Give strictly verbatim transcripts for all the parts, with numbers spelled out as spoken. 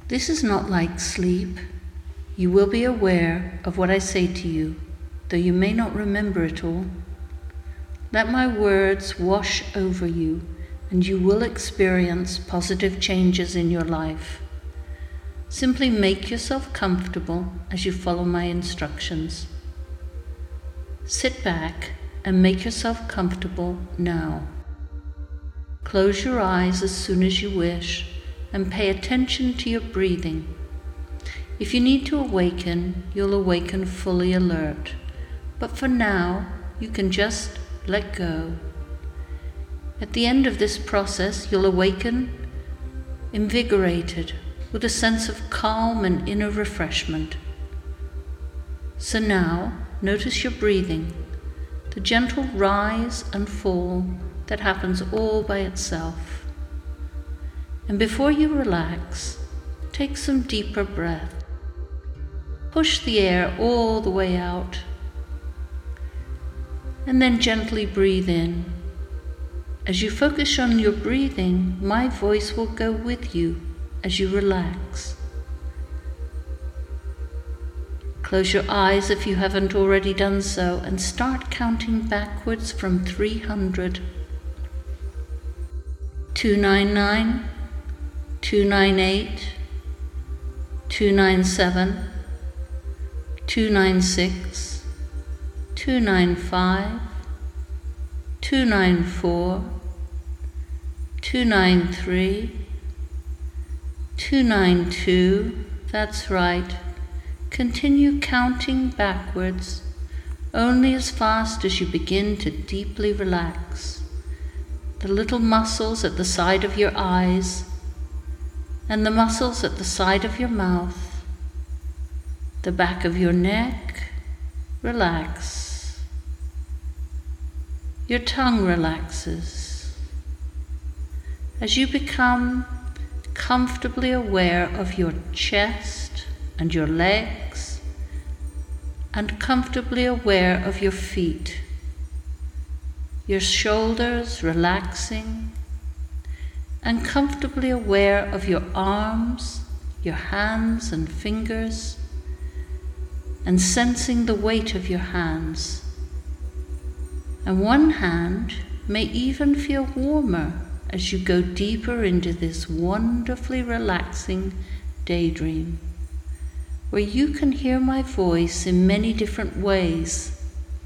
This is not like sleep. You will be aware of what I say to you, though you may not remember it all. Let my words wash over you, and you will experience positive changes in your life. Simply make yourself comfortable as you follow my instructions. Sit back and make yourself comfortable now. Close your eyes as soon as you wish and pay attention to your breathing. If you need to awaken, you'll awaken fully alert. But for now, you can just let go. At the end of this process, you'll awaken invigorated, with a sense of calm and inner refreshment. So now, notice your breathing, the gentle rise and fall that happens all by itself. And before you relax, take some deeper breath. Push the air all the way out, and then gently breathe in. As you focus on your breathing, my voice will go with you as you relax. Close your eyes if you haven't already done so, and start counting backwards from three hundred. two ninety-nine, two ninety-eight, two ninety-seven, two ninety-six, two ninety-five, two ninety-four, two ninety-three, two ninety-two, that's right. Continue counting backwards, only as fast as you begin to deeply relax. The little muscles at the side of your eyes and the muscles at the side of your mouth, the back of your neck, relax. Your tongue relaxes. As you become comfortably aware of your chest and your legs, and comfortably aware of your feet, your shoulders relaxing, and comfortably aware of your arms, your hands and fingers, and sensing the weight of your hands. And one hand may even feel warmer as you go deeper into this wonderfully relaxing daydream, where you can hear my voice in many different ways.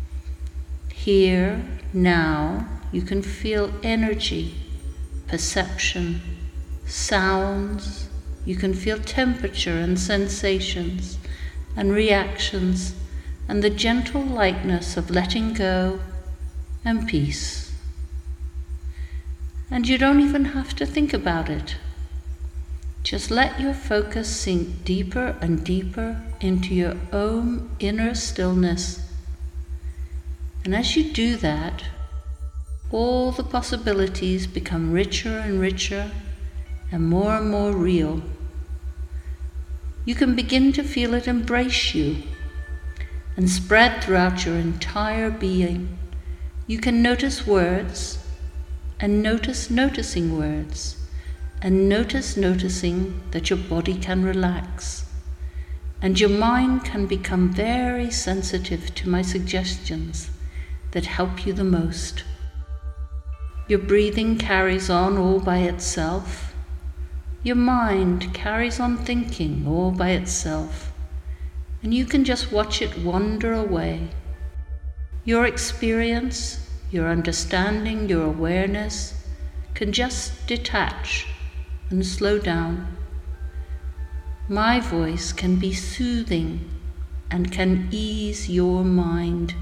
Here, now, you can feel energy, perception, sounds. You can feel temperature and sensations and reactions, and the gentle lightness of letting go and peace. And you don't even have to think about it. Just let your focus sink deeper and deeper into your own inner stillness. And as you do that, all the possibilities become richer and richer and more and more real. You can begin to feel it embrace you and spread throughout your entire being. You can notice words and notice noticing words, and notice noticing that your body can relax, and your mind can become very sensitive to my suggestions that help you the most. Your breathing carries on all by itself. Your mind carries on thinking all by itself, and you can just watch it wander away. Your experience, your understanding, your awareness can just detach and slow down. My voice can be soothing and can ease your mind.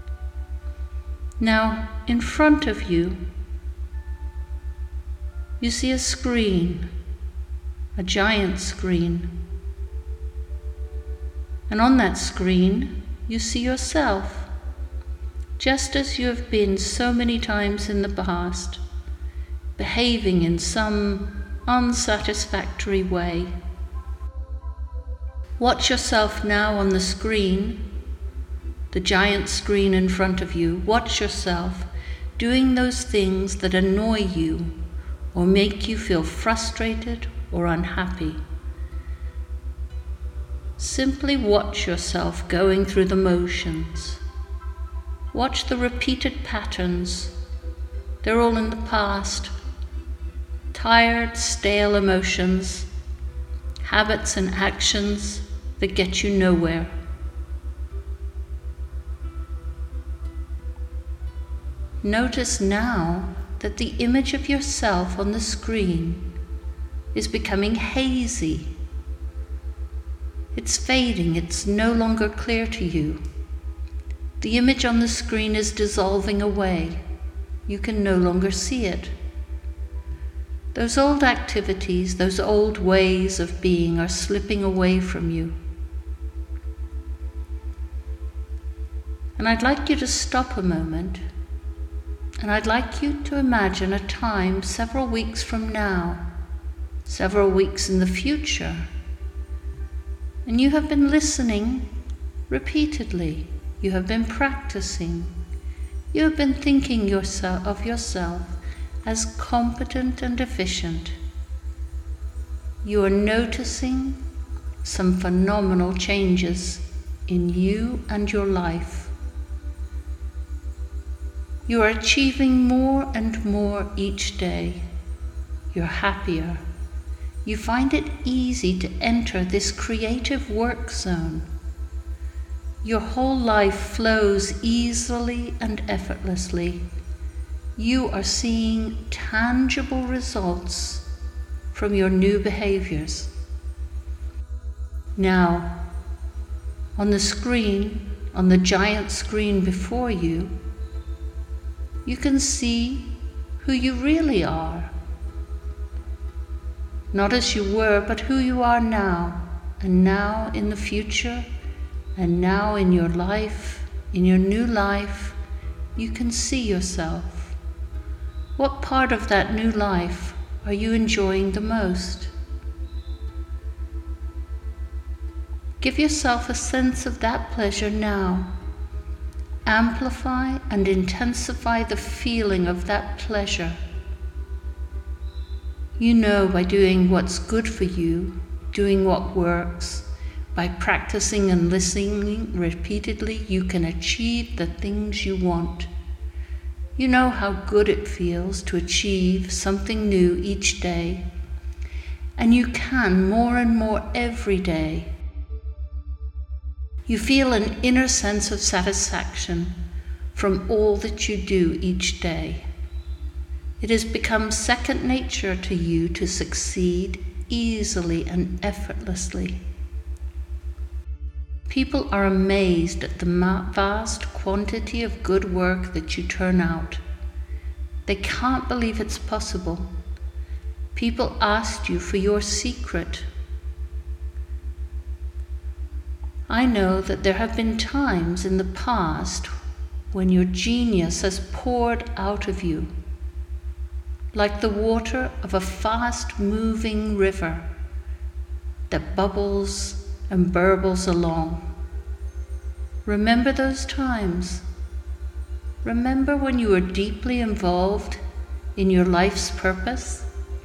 Now, in front of you, you see a screen, a giant screen. And on that screen, you see yourself, just as you have been so many times in the past, behaving in some unsatisfactory way. Watch yourself now on the screen, the giant screen in front of you. Watch yourself doing those things that annoy you or make you feel frustrated or unhappy. Simply watch yourself going through the motions. Watch the repeated patterns. They're all in the past. Tired, stale emotions, habits and actions that get you nowhere. Notice now that the image of yourself on the screen is becoming hazy. It's fading, it's no longer clear to you. The image on the screen is dissolving away. You can no longer see it. Those old activities, those old ways of being are slipping away from you. And I'd like you to stop a moment, and I'd like you to imagine a time several weeks from now, several weeks in the future, and you have been listening repeatedly, you have been practicing, you have been thinking yourself, of yourself as competent and efficient. You are noticing some phenomenal changes in you and your life. You are achieving more and more each day. You're happier. You find it easy to enter this creative work zone. Your whole life flows easily and effortlessly. You are seeing tangible results from your new behaviors. Now, on the screen, on the giant screen before you, you can see who you really are. Not as you were, but who you are now, and now in the future, and now in your life, in your new life, you can see yourself. What part of that new life are you enjoying the most? Give yourself a sense of that pleasure now. Amplify and intensify the feeling of that pleasure. You know, by doing what's good for you, doing what works, by practicing and listening repeatedly, you can achieve the things you want. You know how good it feels to achieve something new each day, and you can more and more every day. You feel an inner sense of satisfaction from all that you do each day. It has become second nature to you to succeed easily and effortlessly. People are amazed at the vast quantity of good work that you turn out. They can't believe it's possible. People asked you for your secret. I know that there have been times in the past when your genius has poured out of you, like the water of a fast-moving river that bubbles and burbles along. Remember those times. Remember when you were deeply involved in your life's purpose?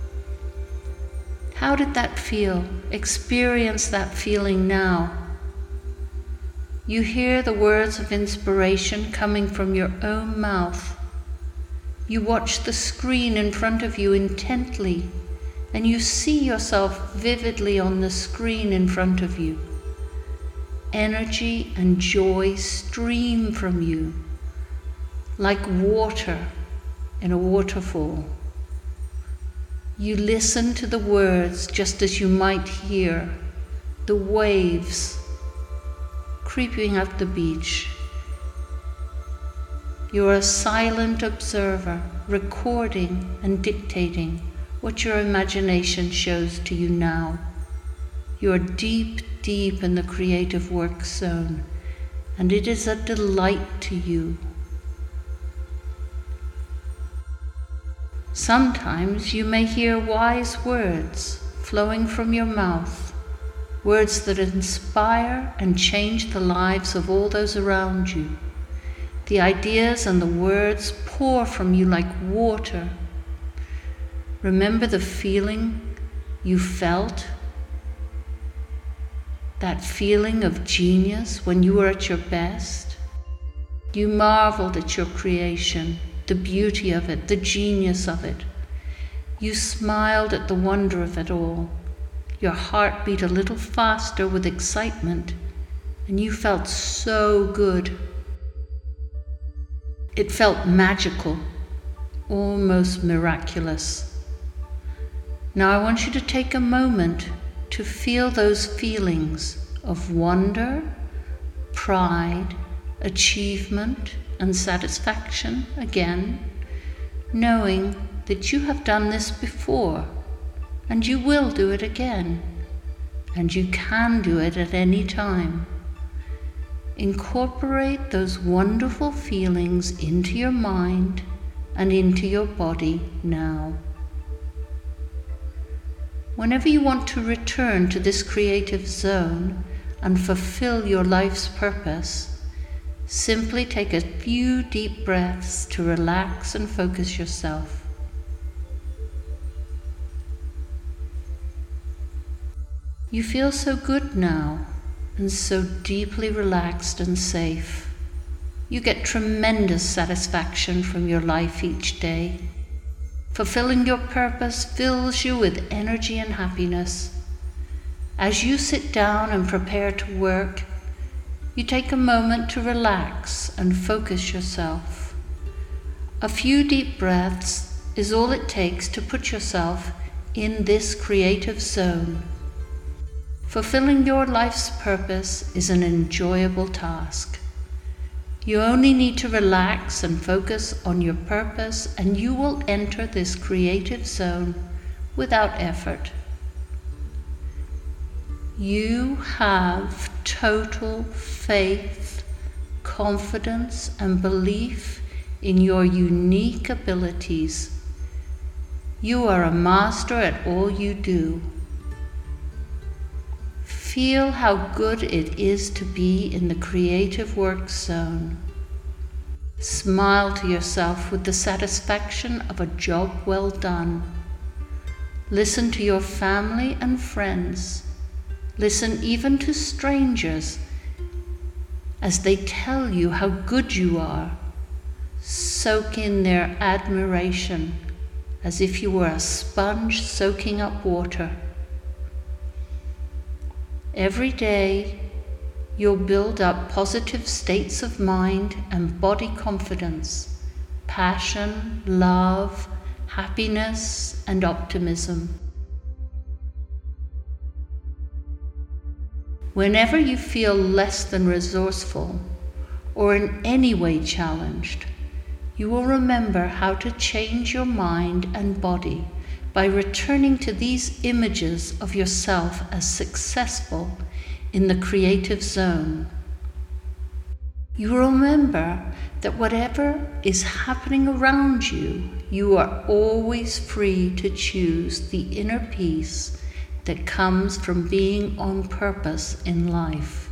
How did that feel? Experience that feeling now. You hear the words of inspiration coming from your own mouth. You watch the screen in front of you intently, and you see yourself vividly on the screen in front of you. Energy and joy stream from you like water in a waterfall. You listen to the words just as you might hear the waves creeping up the beach. You are a silent observer, recording and dictating what your imagination shows to you now. You are deep, deep in the creative work zone, and it is a delight to you. Sometimes you may hear wise words flowing from your mouth, words that inspire and change the lives of all those around you. The ideas and the words pour from you like water. Remember the feeling you felt? that feeling of genius when you were at your best? You marveled at your creation, the beauty of it, the genius of it. You smiled at the wonder of it all. Your heart beat a little faster with excitement, and you felt so good. It felt magical, almost miraculous. Now I want you to take a moment to feel those feelings of wonder, pride, achievement, and satisfaction again, knowing that you have done this before, and you will do it again, and you can do it at any time. Incorporate those wonderful feelings into your mind and into your body now. Whenever you want to return to this creative zone and fulfill your life's purpose, simply take a few deep breaths to relax and focus yourself. You feel so good now and so deeply relaxed and safe. You get tremendous satisfaction from your life each day. Fulfilling your purpose fills you with energy and happiness. As you sit down and prepare to work, you take a moment to relax and focus yourself. A few deep breaths is all it takes to put yourself in this creative zone. Fulfilling your life's purpose is an enjoyable task. You only need to relax and focus on your purpose, and you will enter this creative zone without effort. You have total faith, confidence, and belief in your unique abilities. You are a master at all you do. Feel how good it is to be in the creative work zone. Smile to yourself with the satisfaction of a job well done. Listen to your family and friends. Listen even to strangers as they tell you how good you are. Soak in their admiration as if you were a sponge soaking up water. Every day, you'll build up positive states of mind and body confidence, passion, love, happiness, and optimism. Whenever you feel less than resourceful or in any way challenged, you will remember how to change your mind and body by returning to these images of yourself as successful in the creative zone. You will remember that whatever is happening around you, you are always free to choose the inner peace that comes from being on purpose in life.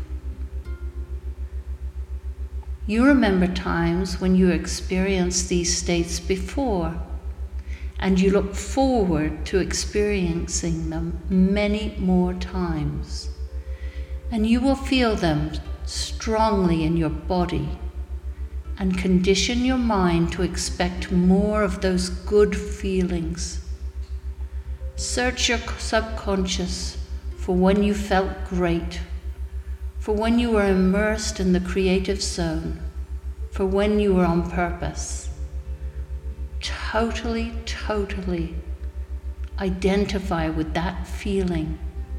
You remember times when you experienced these states before, and you look forward to experiencing them many more times. And you will feel them strongly in your body and condition your mind to expect more of those good feelings. Search your subconscious for when you felt great, for when you were immersed in the creative zone, for when you were on purpose. Totally, totally identify with that feeling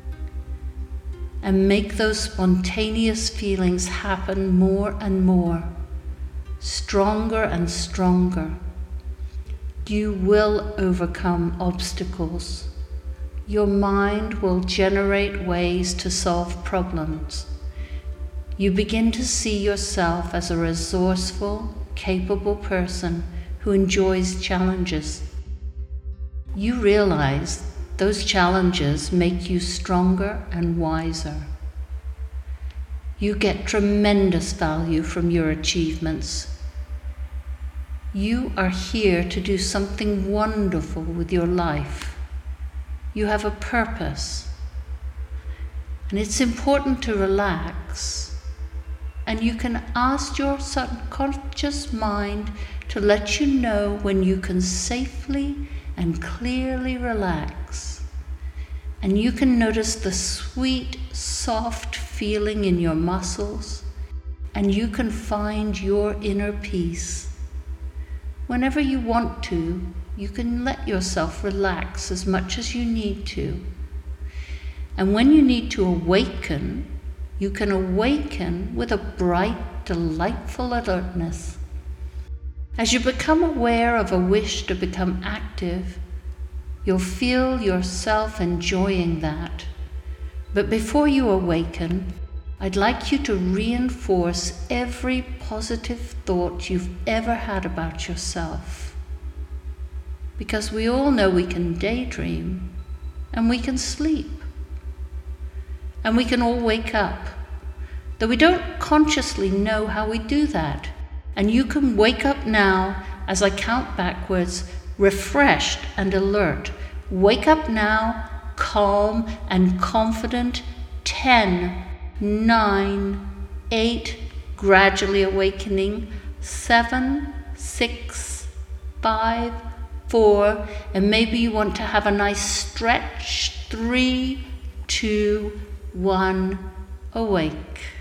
and make those spontaneous feelings happen more and more, stronger and stronger. You will overcome obstacles. Your mind will generate ways to solve problems. You begin to see yourself as a resourceful, capable person who enjoys challenges. You realize those challenges make you stronger and wiser. You get tremendous value from your achievements. You are here to do something wonderful with your life. You have a purpose. And it's important to relax. And you can ask your subconscious mind to let you know when you can safely and clearly relax. And you can notice the sweet, soft feeling in your muscles, and you can find your inner peace. Whenever you want to, you can let yourself relax as much as you need to. And when you need to awaken, you can awaken with a bright, delightful alertness. As you become aware of a wish to become active, you'll feel yourself enjoying that. But before you awaken, I'd like you to reinforce every positive thought you've ever had about yourself. Because we all know we can daydream, and we can sleep. And we can all wake up, though we don't consciously know how we do that. And you can wake up now as I count backwards, refreshed and alert. Wake up now, calm and confident. Ten, nine, eight, gradually awakening. Seven, six, five, four, and maybe you want to have a nice stretch. Three, two, one, awake.